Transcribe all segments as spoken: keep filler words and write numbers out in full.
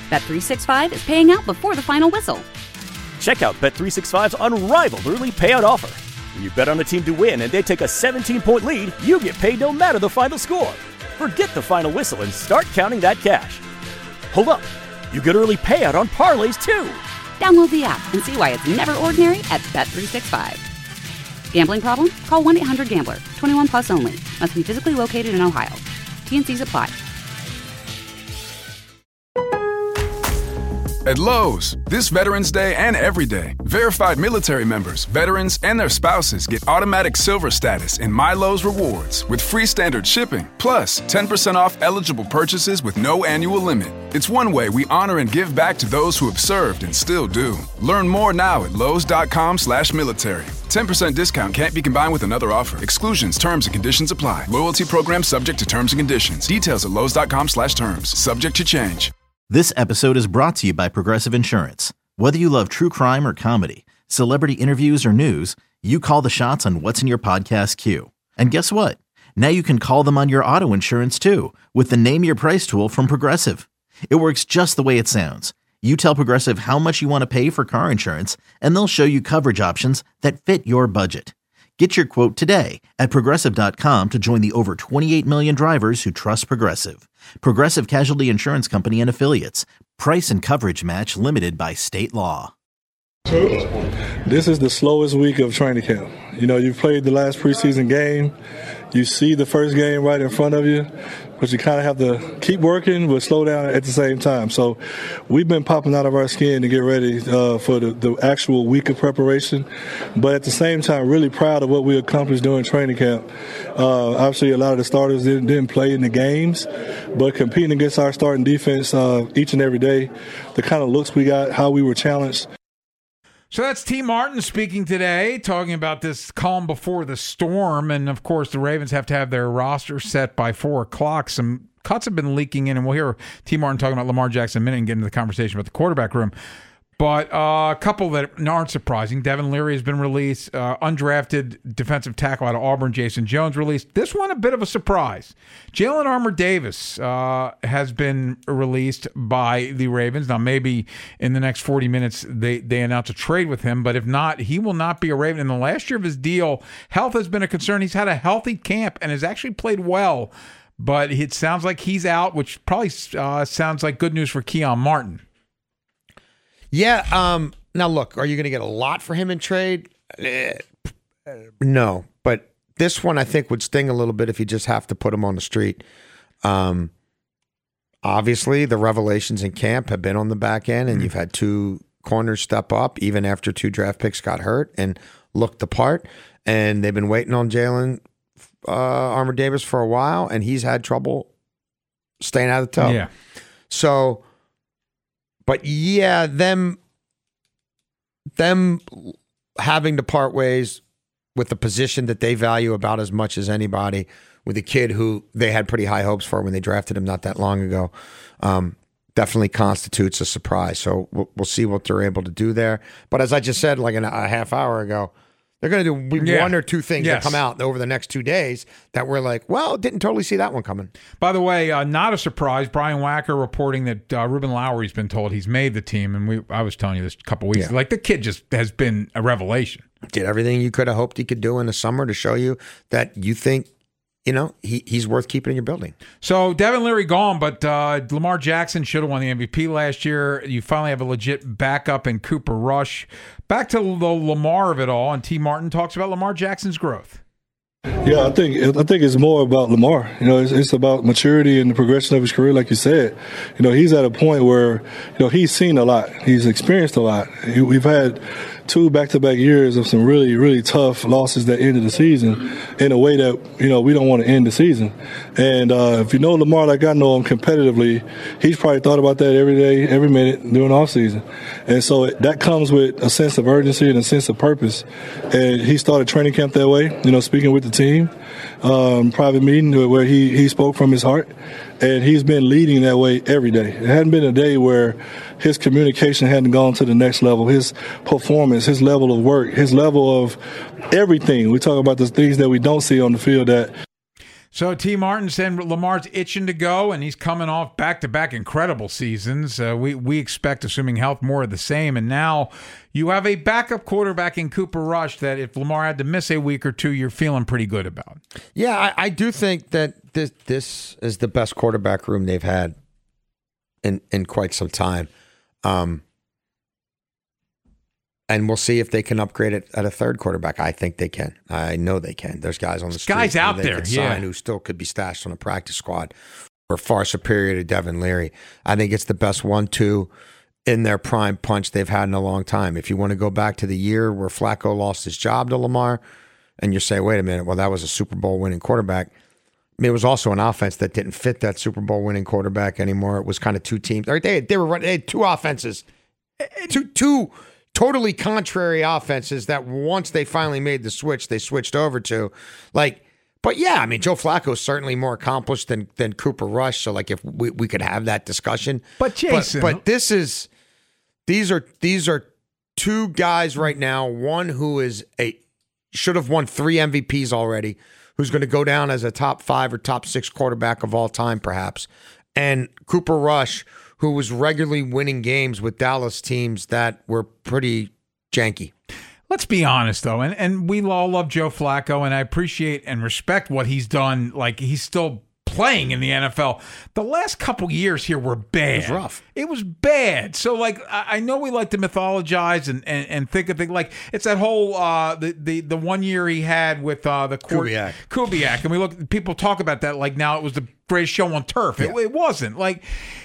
Bet three sixty-five is paying out before the final whistle. Check out Bet three sixty-five's unrivaled early payout offer. When you bet on a team to win and they take a seventeen-point lead, you get paid no matter the final score. Forget the final whistle and start counting that cash. Hold up. You get early payout on parlays, too. Download the app and see why it's never ordinary at Bet three sixty-five. Gambling problem? Call one eight hundred gambler. twenty-one plus only. Must be physically located in Ohio. T N Cs apply. At Lowe's, this Veterans Day and every day, verified military members, veterans, and their spouses get automatic silver status in My Lowe's Rewards with free standard shipping, plus ten percent off eligible purchases with no annual limit. It's one way we honor and give back to those who have served and still do. Learn more now at lowes.com slash military. ten percent discount can't be combined with another offer. Exclusions, terms, and conditions apply. Loyalty program subject to terms and conditions. Details at lowes.com slash terms. Subject to change. This episode is brought to you by Progressive Insurance. Whether you love true crime or comedy, celebrity interviews or news, you call the shots on what's in your podcast queue. And guess what? Now you can call them on your auto insurance too with the Name Your Price tool from Progressive. It works just the way it sounds. You tell Progressive how much you want to pay for car insurance, and they'll show you coverage options that fit your budget. Get your quote today at Progressive dot com to join the over twenty-eight million drivers who trust Progressive. Progressive Casualty Insurance Company and Affiliates. Price and coverage match limited by state law. This is the slowest week of training camp. You know, you've played the last preseason game. You see the first game right in front of you, but you kind of have to keep working but slow down at the same time. So we've been popping out of our skin to get ready uh, for the, the actual week of preparation, but at the same time really proud of what we accomplished during training camp. Uh, obviously, a lot of the starters didn't, didn't play in the games, but competing against our starting defense uh, each and every day, the kind of looks we got, how we were challenged. So that's T. Martin speaking today, talking about this calm before the storm. And, of course, the Ravens have to have their roster set by four o'clock. Some cuts have been leaking in, and we'll hear T. Martin talking about Lamar Jackson in a minute and get into the conversation about the quarterback room. But uh, a couple that aren't surprising. Devin Leary has been released. Uh, undrafted defensive tackle out of Auburn, Jason Jones, released. This one, a bit of a surprise. Jalen Armour-Davis uh, has been released by the Ravens. Now, maybe in the next forty minutes they, they announce a trade with him. But if not, he will not be a Raven. In the last year of his deal, health has been a concern. He's had a healthy camp and has actually played well. But it sounds like he's out, which probably uh, sounds like good news for Keon Martin. Yeah. Um, now, look, are you going to get a lot for him in trade? No. But this one, I think, would sting a little bit if you just have to put him on the street. Um, obviously, the revelations in camp have been on the back end, and mm-hmm. you've had two corners step up, even after two draft picks got hurt and looked the part. And they've been waiting on Jalen uh, Armour-Davis for a while, and he's had trouble staying out of the tub. Yeah. So... But yeah, them them having to part ways with the position that they value about as much as anybody, with a kid who they had pretty high hopes for when they drafted him not that long ago, um, definitely constitutes a surprise. So we'll, we'll see what they're able to do there. But as I just said like an, a half hour ago, they're going to do yeah. one or two things yes. that come out over the next two days that we're like, well, didn't totally see that one coming. By the way, uh, not a surprise. Brian Wacker reporting that uh, Ruben Lowery's been told he's made the team, and we I was telling you this a couple weeks. Yeah. Like the kid just has been a revelation. Did everything you could have hoped he could do in the summer to show you that you think, you know, he he's worth keeping in your building. So Devin Leary gone, but uh, Lamar Jackson should have won the M V P last year. You finally have a legit backup in Cooper Rush. Back to the Lamar of it all, and T. Martin talks about Lamar Jackson's growth. Yeah, I think I think it's more about Lamar. You know, it's, it's about maturity and the progression of his career, like you said. You know, he's at a point where, you know, he's seen a lot. He's experienced a lot. We've had two back-to-back years of some really, really tough losses that ended the season in a way that, you know, we don't want to end the season. And uh, if you know Lamar like I know him competitively, he's probably thought about that every day, every minute during the offseason. And so that comes with a sense of urgency and a sense of purpose. And he started training camp that way, you know, speaking with the team, um, private meeting where he, he spoke from his heart. And he's been leading that way every day. It hadn't been a day where his communication hadn't gone to the next level, his performance, his level of work, his level of everything. We talk about the things that we don't see on the field that. So T. Martin said Lamar's itching to go, and he's coming off back-to-back incredible seasons. Uh, we we expect, assuming health, more of the same. And now you have a backup quarterback in Cooper Rush that if Lamar had to miss a week or two, you're feeling pretty good about. Yeah, I, I do think that this this is the best quarterback room they've had in in quite some time. Um, and we'll see if they can upgrade it at a third quarterback. I think they can. I know they can. There's guys on the street guys out they there, could yeah, sign who still could be stashed on a practice squad or far superior to Devin Leary. I think it's the best one two in their prime punch they've had in a long time. If you want to go back to the year where Flacco lost his job to Lamar, and you say, wait a minute, well, that was a Super Bowl winning quarterback. I mean, it was also an offense that didn't fit that Super Bowl winning quarterback anymore. It was kind of two teams. They, they were they had two offenses, two two totally contrary offenses that once they finally made the switch, they switched over to. Like, but yeah, I mean, Joe Flacco is certainly more accomplished than than Cooper Rush. So, like, if we, we could have that discussion, but Jason, but, but this is these are these are two guys right now. One who is a should have won three M V Ps already, who's going to go down as a top five or top six quarterback of all time, perhaps, and Cooper Rush, who was regularly winning games with Dallas teams that were pretty janky. Let's be honest, though, and, and we all love Joe Flacco, and I appreciate and respect what he's done. Like, he's still playing in the N F L. The last couple years here were bad. It was rough. It was bad. So, like, I, I know we like to mythologize and, and, and think of things like it's that whole uh, the, the the one year he had with uh, the court, Kubiak. Kubiak, and we look. People talk about that like now it was the greatest show on turf. It, Yeah. it wasn't like.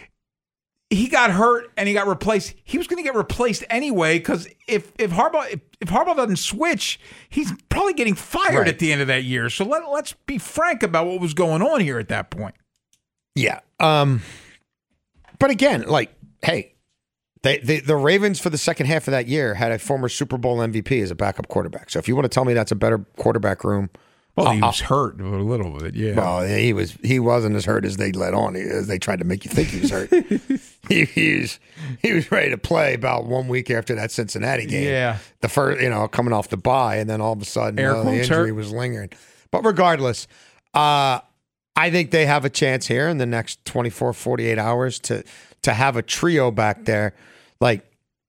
He got hurt and he got replaced. He was going to get replaced anyway because if if Harbaugh if, if Harbaugh doesn't switch, he's probably getting fired Right. at the end of that year. So let let's be frank about what was going on here at that point. Yeah. Um, but again, like, hey, they, they, the Ravens for the second half of that year had a former Super Bowl M V P as a backup quarterback. So if you want to tell me that's a better quarterback room, Well, he I'll- was hurt a little bit, yeah. well, he was he wasn't as hurt as they let on. As they tried to make you think he was hurt. he, he was he was ready to play about one week after that Cincinnati game. Yeah. the first, you know, coming off the bye, and then all of a sudden Eric uh, the Holmes injury hurt. was lingering. But regardless, uh, I think they have a chance here in the next twenty-four, forty-eight hours to to have a trio back there. Like,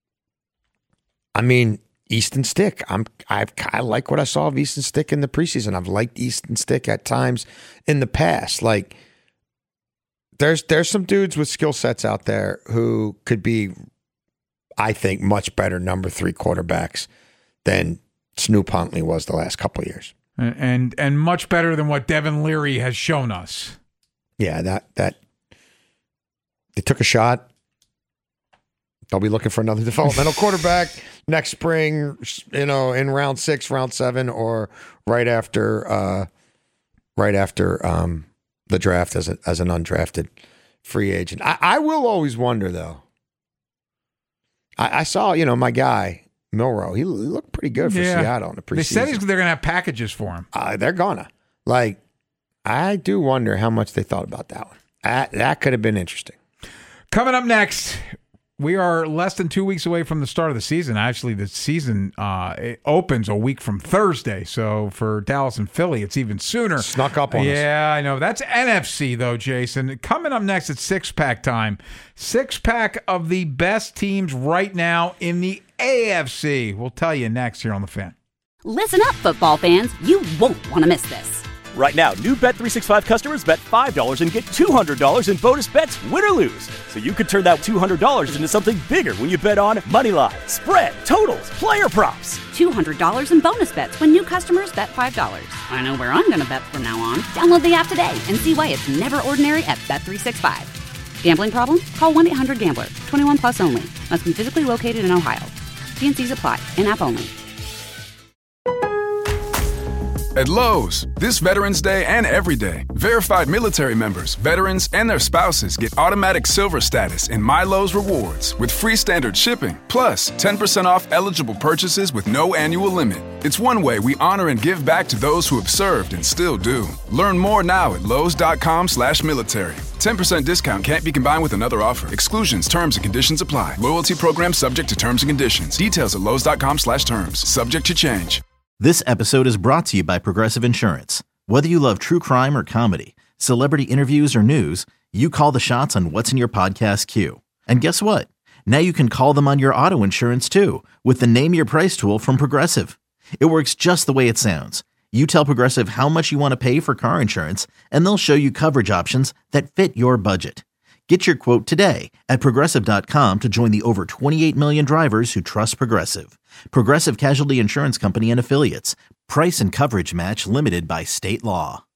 I mean, Easton Stick. I'm I've I like what I saw of Easton Stick in the preseason. I've liked Easton Stick at times in the past. Like, there's there's some dudes with skill sets out there who could be, I think, much better number three quarterbacks than Snoop Huntley was the last couple of years. And, and and much better than what Devin Leary has shown us. Yeah, that that they took a shot. They'll be looking for another developmental quarterback next spring, you know, in round six, round seven, or right after, uh, right after um, the draft as a, as an undrafted free agent. I, I will always wonder, though. I, I saw, you know, my guy Milroe. He, he looked pretty good for Yeah. Seattle in the preseason. They said he's, they're going to have packages for him. Uh, they're gonna. Like, I do wonder how much they thought about that one. That, that could have been interesting. Coming up next, we are less than two weeks away from the start of the season. Actually, the season uh, it opens a week from Thursday. So for Dallas and Philly, it's even sooner. Snuck up on us. Yeah, I know. That's N F C, though, Jason. Coming up next, it's six-pack time. Six-pack of the best teams right now in the A F C. We'll tell you next here on The Fan. Listen up, football fans. You won't want to miss this. Right now, new Bet three sixty-five customers bet five dollars and get two hundred dollars in bonus bets, win or lose. So you could turn that two hundred dollars into something bigger when you bet on moneyline, spread, totals, player props. two hundred dollars in bonus bets when new customers bet five dollars. I know where I'm going to bet from now on. Download the app today and see why it's never ordinary at Bet three sixty-five. Gambling problem? Call one eight hundred gambler. twenty-one plus only. Must be physically located in Ohio. T and C's apply. In-app only. At Lowe's, this Veterans Day and every day, verified military members, veterans, and their spouses get automatic silver status in My Lowe's Rewards with free standard shipping, plus ten percent off eligible purchases with no annual limit. It's one way we honor and give back to those who have served and still do. Learn more now at lowes.com slash military. ten percent discount can't be combined with another offer. Exclusions, terms, and conditions apply. Loyalty program subject to terms and conditions. Details at lowes.com slash terms. Subject to change. This episode is brought to you by Progressive Insurance. Whether you love true crime or comedy, celebrity interviews or news, you call the shots on what's in your podcast queue. And guess what? Now you can call them on your auto insurance too with the Name Your Price tool from Progressive. It works just the way it sounds. You tell Progressive how much you want to pay for car insurance, and they'll show you coverage options that fit your budget. Get your quote today at Progressive dot com to join the over twenty-eight million drivers who trust Progressive. Progressive Casualty Insurance Company and Affiliates. Price and coverage match limited by state law.